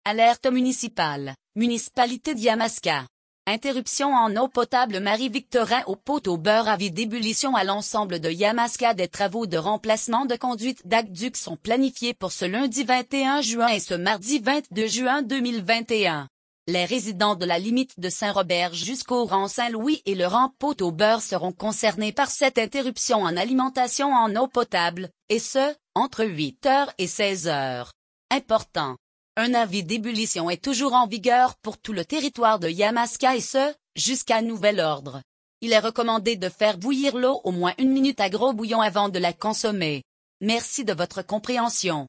Alerte municipale. Municipalité de Yamaska. Interruption en eau potable. Marie-Victorin au pot au beurre. Avis d'ébullition à l'ensemble de Yamaska. Des travaux de remplacement de conduite d'aqueduc sont planifiés pour ce lundi 21 juin et ce mardi 22 juin 2021. Les résidents de la limite de Saint-Robert jusqu'au rang Saint-Louis et le rang pot au beurre seront concernés par cette interruption en alimentation en eau potable, et ce, entre 8h et 16h. Important. Un avis d'ébullition est toujours en vigueur pour tout le territoire de Yamaska et ce, jusqu'à nouvel ordre. Il est recommandé de faire bouillir l'eau au moins 1 minute à gros bouillon avant de la consommer. Merci de votre compréhension.